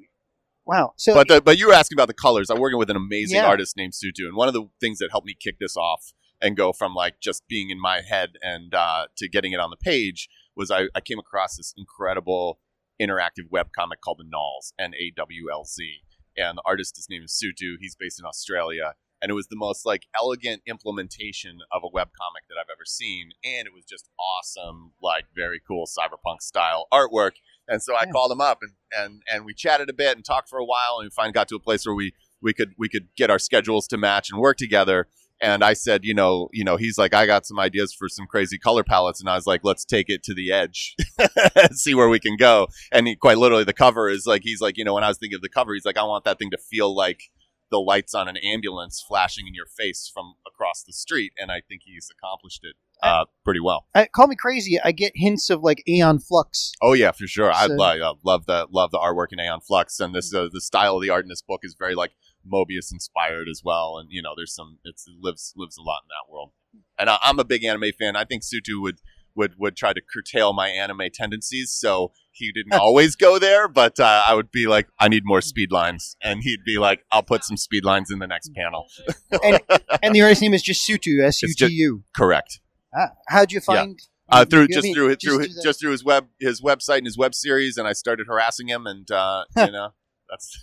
wow. So, But the, but you were asking about the colors. I'm working with an amazing Yeah. artist named Sutu, and one of the things that helped me kick this off and go from like just being in my head and uh, to getting it on the page was I, I came across this incredible interactive webcomic called The Nulls, N A W L Z, and the artist, his name is Sutu. He's based in Australia, and it was the most like elegant implementation of a webcomic that I've ever seen, and it was just awesome, like very cool cyberpunk style artwork. And so I Yeah. called him up and, and, and we chatted a bit and talked for a while, and we finally got to a place where we, we could we could get our schedules to match and work together. And I said, you know, you know, he's like, I got some ideas for some crazy color palettes, and I was like, let's take it to the edge and see where we can go. And he, quite literally, the cover is like, he's like, you know, when I was thinking of the cover, he's like, I want that thing to feel like the lights on an ambulance flashing in your face from across the street, and I think he's accomplished it uh, pretty well. uh, call me crazy. I get hints of like Aeon Flux. Oh yeah, for sure. I So- love, uh, love the love the artwork in Aeon Flux, and this uh, the style of the art in this book is very like Mobius inspired as well. And you know, there's some it's, it lives lives a lot in that world. And I, I'm a big anime fan. I think Sutu would would would try to curtail my anime tendencies, so he didn't always go there. But uh, I would be like, I need more speed lines, and he'd be like, I'll put some speed lines in the next panel. and, and the artist's name is just Sutu, S U T U. Correct. Ah, how'd you find? Uh, through you just mean- through just through do his, that? just through his web his website and his web series, and I started harassing him, and uh, you know that's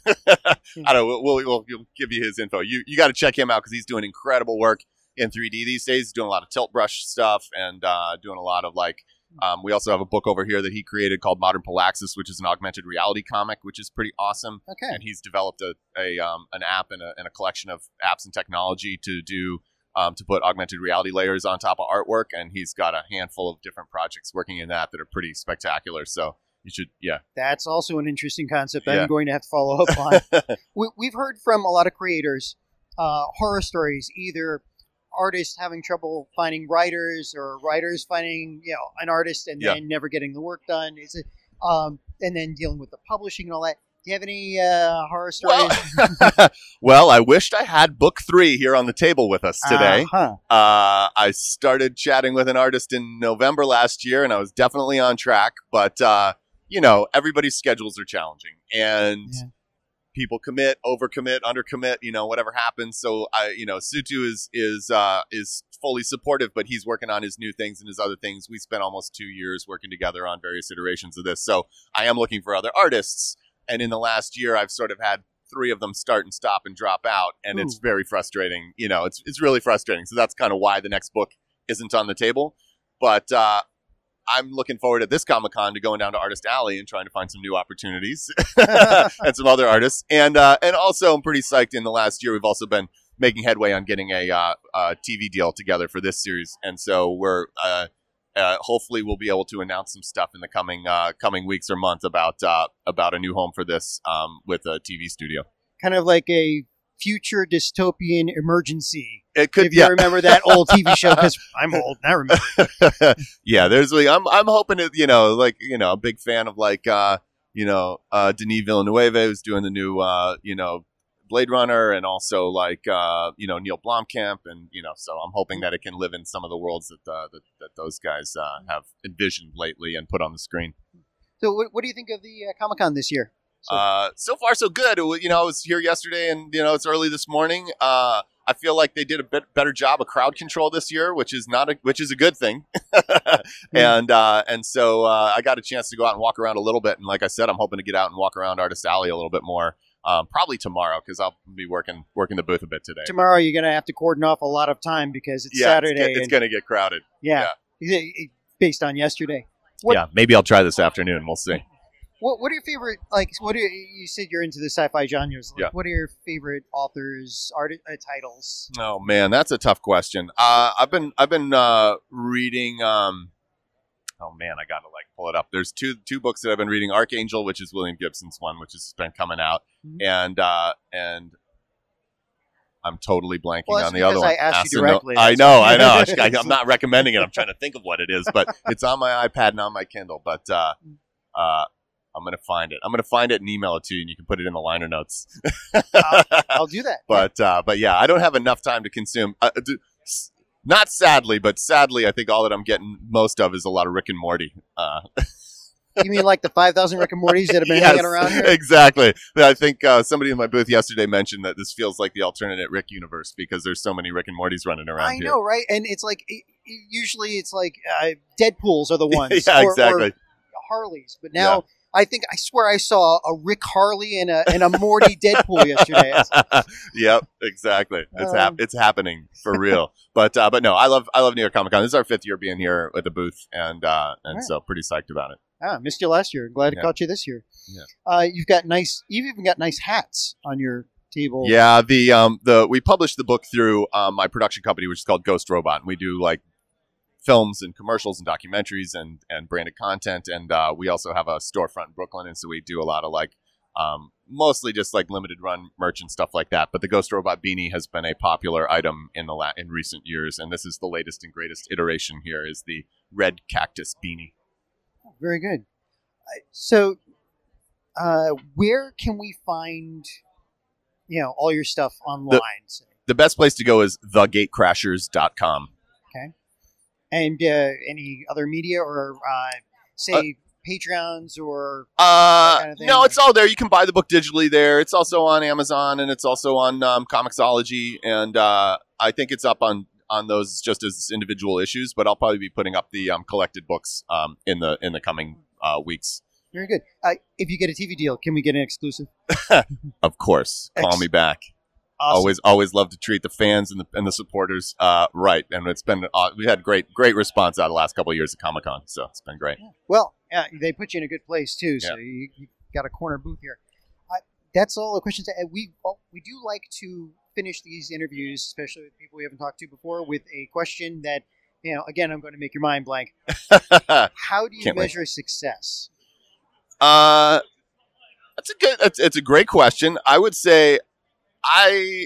I don't know, we'll, we'll we'll give you his info. You you got to check him out because he's doing incredible work in three D these days. He's doing a lot of tilt brush stuff and uh, doing a lot of like. Um, we also have a book over here that he created called Modern Polaxis, which is an augmented reality comic, which is pretty awesome. Okay. And he's developed a, a um, an app and a, and a collection of apps and technology to do um, to put augmented reality layers on top of artwork. And he's got a handful of different projects working in that that are pretty spectacular. So you should, yeah. That's also an interesting concept. Yeah. I'm going to have to follow up on. we, we've heard from a lot of creators uh, horror stories, either artists having trouble finding writers or writers finding, you know, an artist and Yeah. then never getting the work done. Is it, um, and then dealing with the publishing and all that. Do you have any uh, horror stories? Well, well, I wished I had book three here on the table with us today. Uh-huh. Uh, I started chatting with an artist in November last year, and I was definitely on track. But, uh, you know, everybody's schedules are challenging. And Yeah. people commit, overcommit, undercommit, you know, whatever happens. So, I, you know, Sutu is is uh, is fully supportive, but he's working on his new things and his other things. We spent almost two years working together on various iterations of this. So I am looking for other artists. and in the last year, I've sort of had three of them start and stop and drop out, and Ooh. it's very frustrating. You know, it's it's really frustrating. So that's kind of why the next book isn't on the table. But uh, I'm looking forward at this Comic-Con to going down to Artist Alley and trying to find some new opportunities and some other artists. And uh, and also, I'm pretty psyched. In the last year, we've also been making headway on getting a, uh, a T V deal together for this series, and so we're. Uh, Uh, hopefully, we'll be able to announce some stuff in the coming uh, coming weeks or months about uh, about a new home for this um, with a T V studio. Kind of like a future dystopian emergency. It could, If you yeah. remember that old T V show, because I'm old and I remember. yeah, there's. Like, I'm I'm hoping it. You know, like you know, a big fan of like uh, you know uh, Denis Villeneuve, who's doing the new uh, you know. Blade Runner, and also like uh, you know Neil Blomkamp, and you know, so I'm hoping that it can live in some of the worlds that uh, that, that those guys uh, have envisioned lately and put on the screen. So, what, what do you think of the uh, Comic Con this year? So, Uh, so far, so good. It wa- You know, I was here yesterday, and you know, it's early this morning. Uh, I feel like they did a bit better job of crowd control this year, which is not a which is a good thing. and uh, and so uh, I got a chance to go out and walk around a little bit, and like I said, I'm hoping to get out and walk around Artist Alley a little bit more. Um, probably tomorrow because I'll be working working the booth a bit today. tomorrow you're going to have to cordon off a lot of time because it's yeah, Saturday. It's, and- it's going to get crowded. yeah, It- it- based on yesterday. What- Yeah, maybe I'll try this afternoon. We'll see. What What are your favorite? Like, what are you said you're into the sci-fi genres? Like, Yeah. What are your favorite authors, art uh, titles? Oh man, that's a tough question. Uh, I've been I've been uh, reading. Um, oh man, I gotta like pull it up. There's two two books that I've been reading. Archangel, which is William Gibson's one, which has been coming out, Mhm. and uh, and I'm totally blanking Well, that's on the other because one. I asked you Asino- directly. I That's know, why. I know. I, sh- I, I'm not recommending it. I'm trying to think of what it is, but it's on my iPad and on my Kindle. But uh, uh, I'm gonna find it. I'm gonna find it and email it to you, and you can put it in the liner notes. I'll, I'll do that. But uh, but yeah, I don't have enough time to consume. Uh, d- s- not sadly, but sadly, I think all that I'm getting most of is a lot of Rick and Morty. Uh, You mean like the five thousand Rick and Mortys that have been yes, hanging around here? exactly. I think uh, somebody in my booth yesterday mentioned that this feels like the alternate Rick universe because there's so many Rick and Mortys running around I here. know, right? And it's like it, it- usually it's like uh, Deadpool's are the ones, yeah, or, exactly. or Harleys. But now I think I swear I saw a Rick Harley and a and a Morty Deadpool yesterday. It's- yep, exactly. It's hap- Um, it's happening for real. But uh, but no, I love I love New York Comic Con. This is our fifth year being here at the booth, and uh, and Right. so pretty psyched about it. Ah, missed you last year. Glad Yeah. I caught you this year. Yeah. Uh, you've got nice. You've even got nice hats on your table. Yeah, the um the we published the book through um, my production company, which is called Ghost Robot, and we do like films and commercials and documentaries and and branded content, and uh, we also have a storefront in Brooklyn, and so we do a lot of like um, mostly just like limited run merch and stuff like that. But the Ghost Robot beanie has been a popular item in the la- in recent years, and this is the latest and greatest iteration. Here is the red cactus beanie. Very good. Uh, So, uh, where can we find, you know, all your stuff online? say? The best place to go is the gatecrashers dot com. And uh, any other media or uh, say Patreons or Uh, kind of thing? no, it's all there. You can buy the book digitally there. It's also on Amazon, and it's also on um, Comixology, and uh, I think it's up on on those just as individual issues. But I'll probably be putting up the um, collected books um, in the in the coming uh, weeks. very good. Uh, if you get a T V deal, can we get an exclusive? Of course, call Ex- me back. Awesome. Always, always love to treat the fans and the and the supporters uh, right, and it's been uh, we had great great response out of the last couple of years at Comic Con, so it's been great. Well, yeah, they put you in a good place too, so Yeah. you, you got a corner booth here. Uh, that's all the questions. Uh, we well, we do like to finish these interviews, especially with people we haven't talked to before, with a question that, you know, again, I'm going to make your mind blank. How do you Can't wait. measure success? Uh, that's a good. It's, it's a great question. I would say, I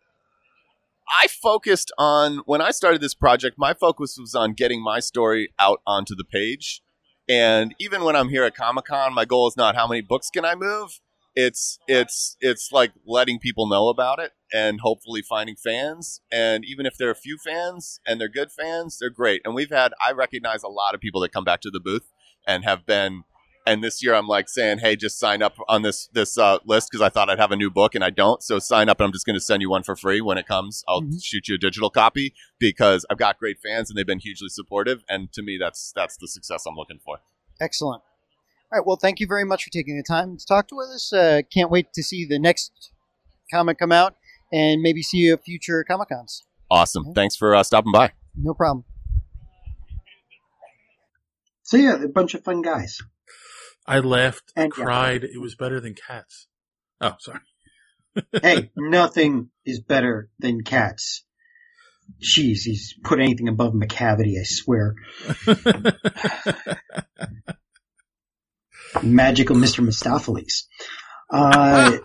I focused on when I started this project. My focus was on getting my story out onto the page, and even when I'm here at Comic Con, my goal is not how many books can I move. It's it's it's like letting people know about it and hopefully finding fans. And even if there are a few fans and they're good fans, they're great. And we've had I recognize a lot of people that come back to the booth and have been. And this year, I'm like saying, "Hey, just sign up on this this uh, list because I thought I'd have a new book, and I don't. So sign up, and I'm just going to send you one for free when it comes. I'll Mhm. shoot you a digital copy because I've got great fans, and they've been hugely supportive. And to me, that's that's the success I'm looking for. Excellent. All right. Well, thank you very much for taking the time to talk to us. Uh, can't wait to see the next comic come out and maybe see you at future Comic Cons. Awesome. Yeah. Thanks for uh, stopping by. No problem. So yeah, they're a bunch of fun guys. I laughed, And- cried. It was better than Cats. Oh, sorry. Hey, nothing is better than Cats. Jeez, he's put anything above McCavity, I swear. Magical Mister Mistopheles. Uh,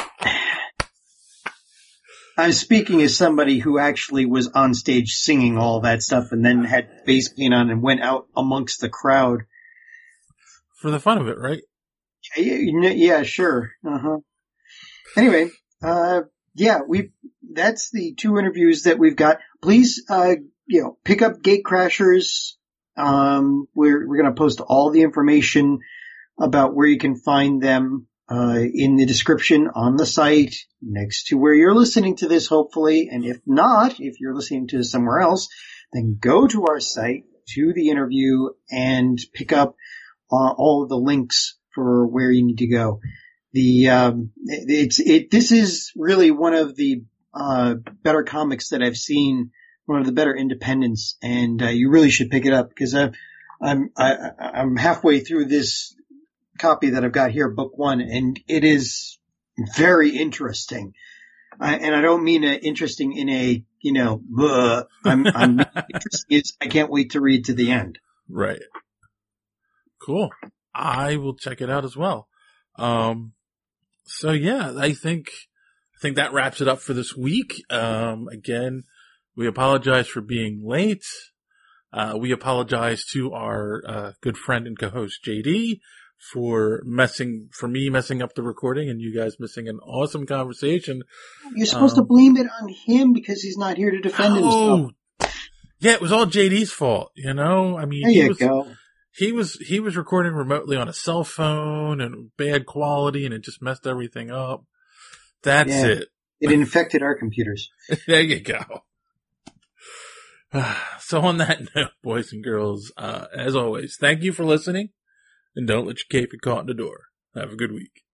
I'm speaking as somebody who actually was on stage singing all that stuff and then had face paint on and went out amongst the crowd. For the fun of it, right? Yeah, yeah, sure. Uh-huh. Anyway, uh, yeah, we that's the two interviews that we've got. Please, uh, you know, pick up Gatecrashers. Um, we're we're going to post all the information about where you can find them uh, in the description on the site next to where you're listening to this, hopefully. And if not, if you're listening to this somewhere else, then go to our site, to the interview, and pick up uh, all of the links for where you need to go. The um, it's it. This is really one of the uh, better comics that I've seen. One of the better independents, and uh, you really should pick it up because uh, I'm I, I'm halfway through this copy that I've got here, book one, and it is very interesting. I, and I don't mean uh, interesting in a you know. Bleh. I'm I'm interesting. Is I can't wait to read to the end. Right. Cool. I will check it out as well. Um, so yeah, I think, I think that wraps it up for this week. Um, again, we apologize for being late. Uh, we apologize to our, uh, good friend and co-host J D for messing, for me messing up the recording and you guys missing an awesome conversation. You're supposed Um, to blame it on him because he's not here to defend himself. Oh, yeah, it was all J D's fault, you know? I mean, There he you was, go. He was he was recording remotely on a cell phone and bad quality, and it just messed everything up. That's Yeah. it. It infected our computers. There you go. So on that note, boys and girls, uh, as always, thank you for listening, and don't let your cape get caught in the door. Have a good week.